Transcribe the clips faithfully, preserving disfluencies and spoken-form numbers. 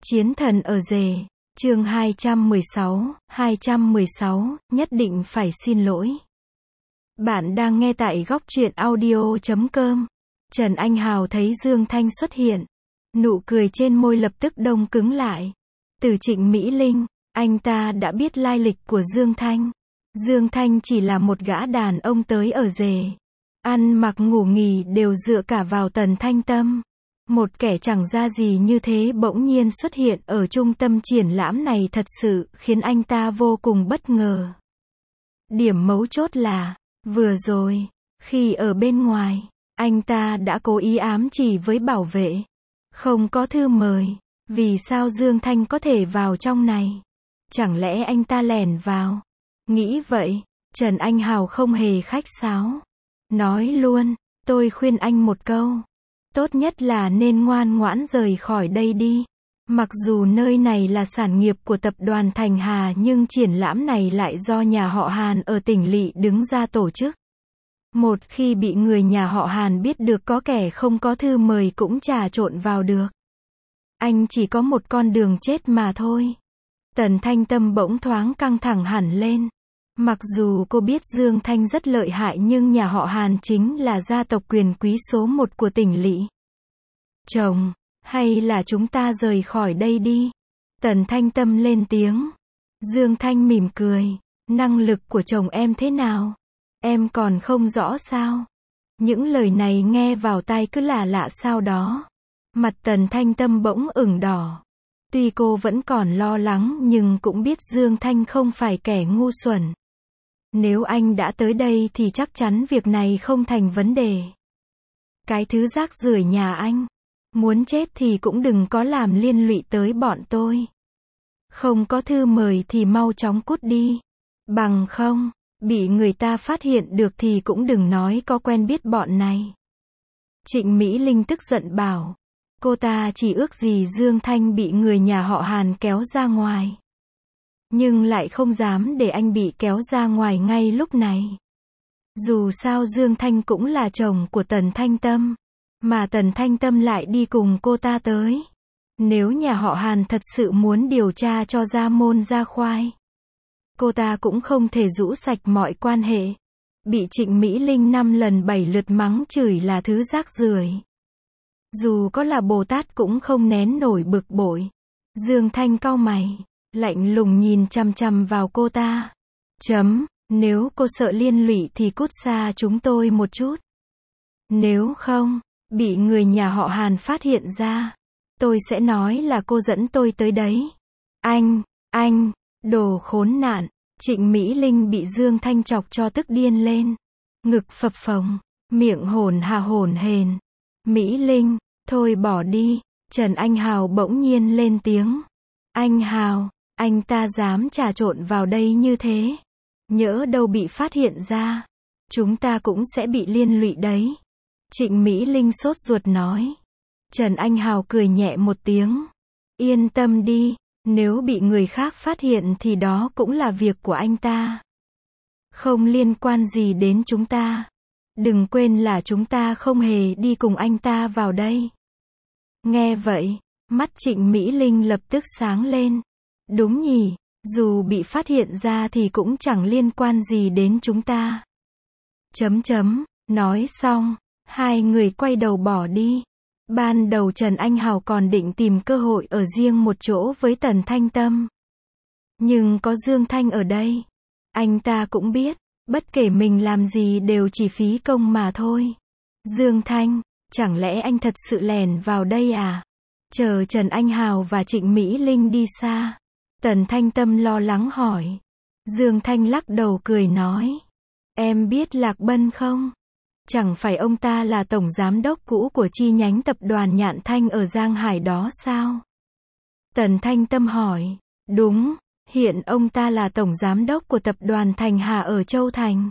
Chiến thần ở rể, chương hai trăm mười sáu, hai trăm mười sáu, nhất định phải xin lỗi. Bạn đang nghe tại góc truyện audio chấm com. Trần Anh Hào thấy Dương Thanh xuất hiện. Nụ cười trên môi lập tức đông cứng lại. Từ Trịnh Mỹ Linh, anh ta đã biết lai lịch của Dương Thanh. Dương Thanh chỉ là một gã đàn ông tới ở rể. Ăn mặc ngủ nghỉ đều dựa cả vào Tần Thanh Tâm. Một kẻ chẳng ra gì như thế bỗng nhiên xuất hiện ở trung tâm triển lãm này thật sự khiến anh ta vô cùng bất ngờ. Điểm mấu chốt là, vừa rồi, khi ở bên ngoài, anh ta đã cố ý ám chỉ với bảo vệ. Không có thư mời, vì sao Dương Thanh có thể vào trong này? Chẳng lẽ anh ta lẻn vào? Nghĩ vậy, Trần Anh Hào không hề khách sáo. Nói luôn, tôi khuyên anh một câu. Tốt nhất là nên ngoan ngoãn rời khỏi đây đi. Mặc dù nơi này là sản nghiệp của tập đoàn Thành Hà nhưng triển lãm này lại do nhà họ Hàn ở tỉnh Lỵ đứng ra tổ chức. Một khi bị người nhà họ Hàn biết được có kẻ không có thư mời cũng trà trộn vào được. Anh chỉ có một con đường chết mà thôi. Tần Thanh Tâm bỗng thoáng căng thẳng hẳn lên. Mặc dù cô biết Dương Thanh rất lợi hại nhưng nhà họ Hàn chính là gia tộc quyền quý số một của tỉnh Lỵ. Chồng, hay là chúng ta rời khỏi đây đi? Tần Thanh Tâm lên tiếng. Dương Thanh mỉm cười. Năng lực của chồng em thế nào? Em còn không rõ sao? Những lời này nghe vào tai cứ lạ lạ sao đó. Mặt Tần Thanh Tâm bỗng ửng đỏ. Tuy cô vẫn còn lo lắng nhưng cũng biết Dương Thanh không phải kẻ ngu xuẩn. Nếu anh đã tới đây thì chắc chắn việc này không thành vấn đề. Cái thứ rác rưởi nhà anh. Muốn chết thì cũng đừng có làm liên lụy tới bọn tôi. Không có thư mời thì mau chóng cút đi. Bằng không, bị người ta phát hiện được thì cũng đừng nói có quen biết bọn này. Trịnh Mỹ Linh tức giận bảo. Cô ta chỉ ước gì Dương Thanh bị người nhà họ Hàn kéo ra ngoài. Nhưng lại không dám để anh bị kéo ra ngoài ngay lúc này. Dù sao Dương Thanh cũng là chồng của Tần Thanh Tâm. Mà Tần Thanh Tâm lại đi cùng cô ta tới. Nếu nhà họ Hàn thật sự muốn điều tra cho ra môn ra khoai, cô ta cũng không thể rũ sạch mọi quan hệ. Bị Trịnh Mỹ Linh năm lần bảy lượt mắng chửi là thứ rác rưởi. Dù có là Bồ Tát cũng không nén nổi bực bội. Dương Thanh cau mày, lạnh lùng nhìn chằm chằm vào cô ta. Chấm, nếu cô sợ liên lụy thì cút xa chúng tôi một chút. Nếu không, bị người nhà họ Hàn phát hiện ra, tôi sẽ nói là cô dẫn tôi tới đấy. Anh, anh, đồ khốn nạn. Trịnh Mỹ Linh bị Dương Thanh chọc cho tức điên lên. Ngực phập phồng, miệng hổn hà hổn hển. Mỹ Linh, thôi bỏ đi. Trần Anh Hào bỗng nhiên lên tiếng. Anh Hào, anh ta dám trà trộn vào đây như thế. Nhỡ đâu bị phát hiện ra, chúng ta cũng sẽ bị liên lụy đấy. Trịnh Mỹ Linh sốt ruột nói. Trần Anh Hào cười nhẹ một tiếng. Yên tâm đi, nếu bị người khác phát hiện thì đó cũng là việc của anh ta. Không liên quan gì đến chúng ta. Đừng quên là chúng ta không hề đi cùng anh ta vào đây. Nghe vậy, mắt Trịnh Mỹ Linh lập tức sáng lên. Đúng nhỉ, dù bị phát hiện ra thì cũng chẳng liên quan gì đến chúng ta. Chấm chấm, nói xong, hai người quay đầu bỏ đi. Ban đầu Trần Anh Hào còn định tìm cơ hội ở riêng một chỗ với Tần Thanh Tâm. Nhưng có Dương Thanh ở đây. Anh ta cũng biết, bất kể mình làm gì đều chỉ phí công mà thôi. Dương Thanh, chẳng lẽ anh thật sự lẻn vào đây à? Chờ Trần Anh Hào và Trịnh Mỹ Linh đi xa, Tần Thanh Tâm lo lắng hỏi. Dương Thanh lắc đầu cười nói. Em biết Lạc Bân không? Chẳng phải ông ta là tổng giám đốc cũ của chi nhánh tập đoàn Nhạn Thanh ở Giang Hải đó sao? Tần Thanh Tâm hỏi. Đúng, hiện ông ta là tổng giám đốc của tập đoàn Thành Hà ở Châu Thành.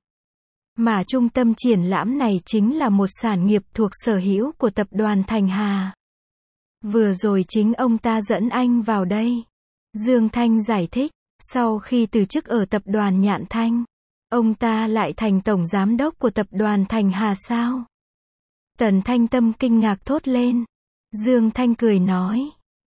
Mà trung tâm triển lãm này chính là một sản nghiệp thuộc sở hữu của tập đoàn Thành Hà. Vừa rồi chính ông ta dẫn anh vào đây. Dương Thanh giải thích. Sau khi từ chức ở tập đoàn Nhạn Thanh, ông ta lại thành tổng giám đốc của tập đoàn Thành Hà sao? Tần Thanh Tâm kinh ngạc thốt lên. Dương Thanh cười nói.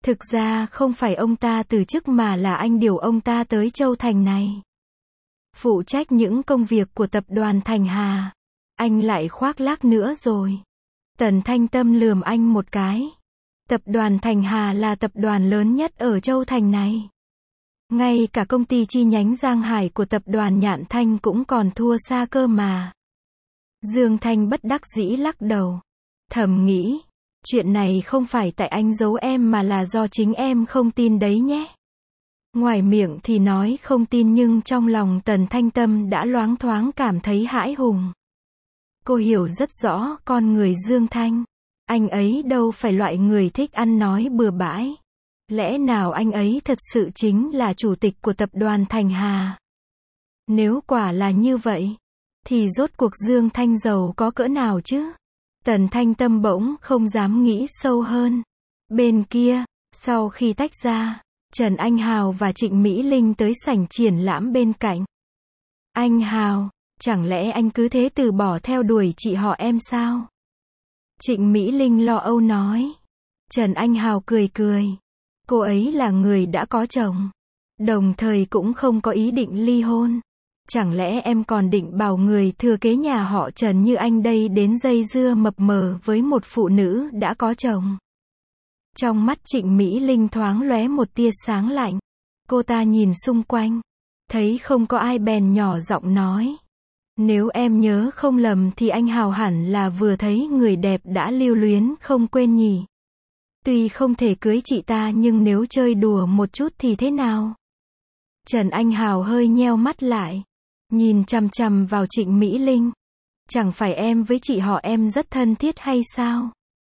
Thực ra không phải ông ta từ chức mà là anh điều ông ta tới Châu Thành này. Phụ trách những công việc của tập đoàn Thành Hà. Anh lại khoác lác nữa rồi. Tần Thanh Tâm lườm anh một cái. Tập đoàn Thành Hà là tập đoàn lớn nhất ở Châu Thành này. Ngay cả công ty chi nhánh Giang Hải của tập đoàn Nhạn Thanh cũng còn thua xa cơ mà. Dương Thanh bất đắc dĩ lắc đầu. Thầm nghĩ, chuyện này không phải tại anh giấu em mà là do chính em không tin đấy nhé. Ngoài miệng thì nói không tin nhưng trong lòng Tần Thanh Tâm đã loáng thoáng cảm thấy hãi hùng. Cô hiểu rất rõ con người Dương Thanh. Anh ấy đâu phải loại người thích ăn nói bừa bãi. Lẽ nào anh ấy thật sự chính là chủ tịch của tập đoàn Thành Hà? Nếu quả là như vậy, thì rốt cuộc Dương Thanh giàu có cỡ nào chứ? Tần Thanh Tâm bỗng không dám nghĩ sâu hơn. Bên kia, sau khi tách ra, Trần Anh Hào và Trịnh Mỹ Linh tới sảnh triển lãm bên cạnh. Anh Hào, chẳng lẽ anh cứ thế từ bỏ theo đuổi chị họ em sao? Trịnh Mỹ Linh lo âu nói. Trần Anh Hào cười cười. Cô ấy là người đã có chồng. Đồng thời cũng không có ý định ly hôn. Chẳng lẽ em còn định bảo người thừa kế nhà họ Trần như anh đây đến dây dưa mập mờ với một phụ nữ đã có chồng? Trong mắt Trịnh Mỹ Linh thoáng lóe một tia sáng lạnh. Cô ta nhìn xung quanh. Thấy không có ai bèn nhỏ giọng nói. Nếu em nhớ không lầm thì anh Hào hẳn là vừa thấy người đẹp đã lưu luyến không quên nhỉ. Tuy không thể cưới chị ta nhưng nếu chơi đùa một chút thì thế nào? Trần Anh Hào hơi nheo mắt lại. Nhìn chằm chằm vào Trịnh Mỹ Linh. Chẳng phải em với chị họ em rất thân thiết hay sao?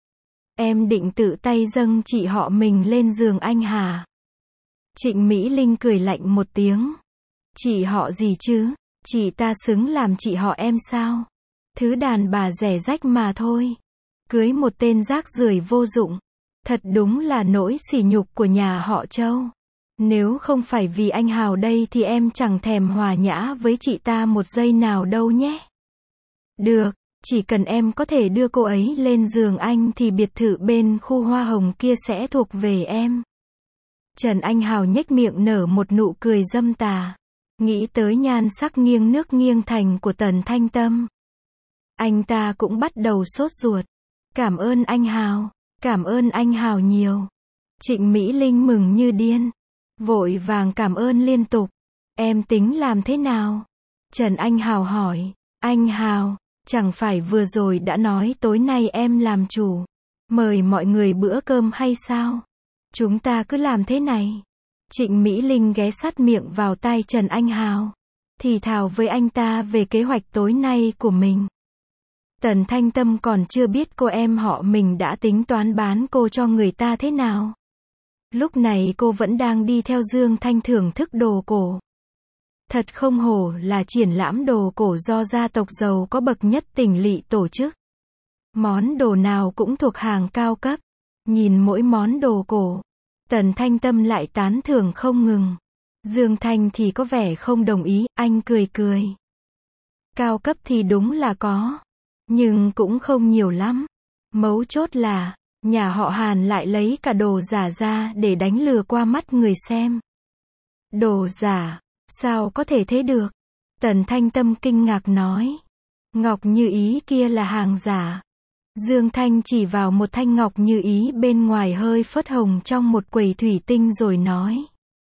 Em định tự tay dâng chị họ mình lên giường anh hả? Trịnh Mỹ Linh cười lạnh một tiếng. Chị họ gì chứ? Chị ta xứng làm chị họ em sao? Thứ đàn bà rẻ rách mà thôi. Cưới một tên rác rưởi vô dụng. Thật đúng là nỗi sỉ nhục của nhà họ Châu. Nếu không phải vì anh Hào đây thì em chẳng thèm hòa nhã với chị ta một giây nào đâu nhé. Được, chỉ cần em có thể đưa cô ấy lên giường anh thì biệt thự bên khu hoa hồng kia sẽ thuộc về em. Trần Anh Hào nhếch miệng nở một nụ cười dâm tà. Nghĩ tới nhan sắc nghiêng nước nghiêng thành của Tần Thanh Tâm. Anh ta cũng bắt đầu sốt ruột. Cảm ơn anh Hào, cảm ơn anh Hào nhiều. Trịnh Mỹ Linh mừng như điên. Vội vàng cảm ơn liên tục. Em tính làm thế nào? Trần Anh Hào hỏi. Anh Hào, chẳng phải vừa rồi đã nói tối nay em làm chủ. Mời mọi người bữa cơm hay sao? Chúng ta cứ làm thế này. Trịnh Mỹ Linh ghé sát miệng vào tai Trần Anh Hào. Thì thào với anh ta về kế hoạch tối nay của mình. Tần Thanh Tâm còn chưa biết cô em họ mình đã tính toán bán cô cho người ta thế nào. Lúc này cô vẫn đang đi theo Dương Thanh thưởng thức đồ cổ. Thật không hổ là triển lãm đồ cổ do gia tộc giàu có bậc nhất tỉnh lỵ tổ chức. Món đồ nào cũng thuộc hàng cao cấp. Nhìn mỗi món đồ cổ, Tần Thanh Tâm lại tán thưởng không ngừng. Dương Thanh thì có vẻ không đồng ý, anh cười cười. Cao cấp thì đúng là có, nhưng cũng không nhiều lắm. Mấu chốt là, nhà họ Hàn lại lấy cả đồ giả ra để đánh lừa qua mắt người xem. Đồ giả? Sao có thể thế được? Tần Thanh Tâm kinh ngạc nói. Ngọc Như Ý kia là hàng giả. Dương Thanh chỉ vào một thanh ngọc như ý bên ngoài hơi phớt hồng trong một quầy thủy tinh rồi nói.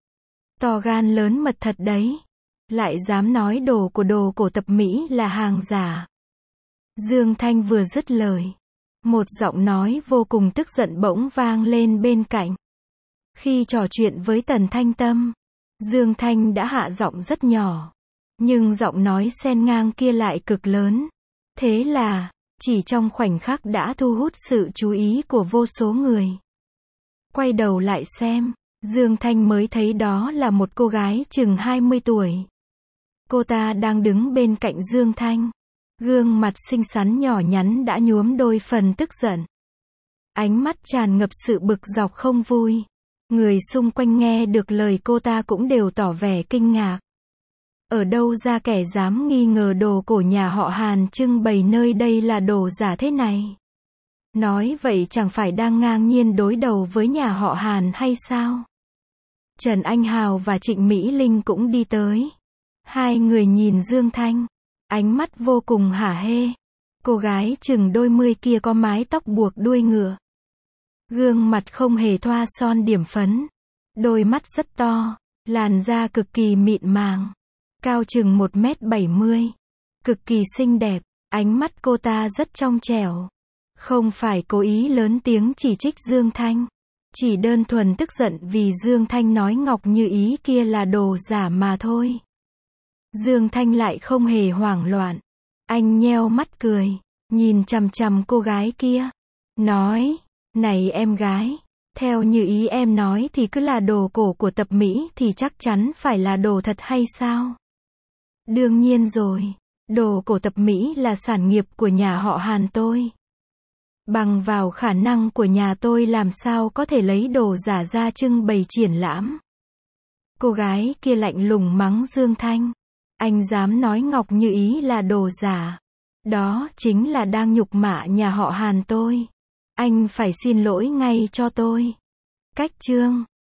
To gan lớn mật thật đấy. Lại dám nói đồ của đồ cổ tập Mỹ là hàng giả. Dương Thanh vừa dứt lời. Một giọng nói vô cùng tức giận bỗng vang lên bên cạnh. Khi trò chuyện với Tần Thanh Tâm, Dương Thanh đã hạ giọng rất nhỏ. Nhưng giọng nói xen ngang kia lại cực lớn. Thế là, chỉ trong khoảnh khắc đã thu hút sự chú ý của vô số người. Quay đầu lại xem, Dương Thanh mới thấy đó là một cô gái chừng hai mươi tuổi. Cô ta đang đứng bên cạnh Dương Thanh. Gương mặt xinh xắn nhỏ nhắn đã nhuốm đôi phần tức giận. Ánh mắt tràn ngập sự bực dọc không vui. Người xung quanh nghe được lời cô ta cũng đều tỏ vẻ kinh ngạc. Ở đâu ra kẻ dám nghi ngờ đồ cổ nhà họ Hàn trưng bày nơi đây là đồ giả thế này? Nói vậy chẳng phải đang ngang nhiên đối đầu với nhà họ Hàn hay sao? Trần Anh Hào và Trịnh Mỹ Linh cũng đi tới. Hai người nhìn Dương Thanh, ánh mắt vô cùng hả hê. Cô gái chừng đôi mươi kia có mái tóc buộc đuôi ngựa. Gương mặt không hề thoa son điểm phấn. Đôi mắt rất to, làn da cực kỳ mịn màng. Cao chừng một mét bảy mươi. Cực kỳ xinh đẹp, ánh mắt cô ta rất trong trẻo. Không phải cố ý lớn tiếng chỉ trích Dương Thanh. Chỉ đơn thuần tức giận vì Dương Thanh nói Ngọc Như Ý kia là đồ giả mà thôi. Dương Thanh lại không hề hoảng loạn. Anh nheo mắt cười, nhìn chằm chằm cô gái kia. Nói, này em gái, theo Như Ý em nói thì cứ là đồ cổ của Tập Mỹ thì chắc chắn phải là đồ thật hay sao? Đương nhiên rồi, đồ cổ Tập Mỹ là sản nghiệp của nhà họ Hàn tôi. Bằng vào khả năng của nhà tôi làm sao có thể lấy đồ giả ra trưng bày triển lãm. Cô gái kia lạnh lùng mắng Dương Thanh. Anh dám nói Ngọc Như Ý là đồ giả. Đó chính là đang nhục mạ nhà họ Hàn tôi. Anh phải xin lỗi ngay cho tôi. Cách chương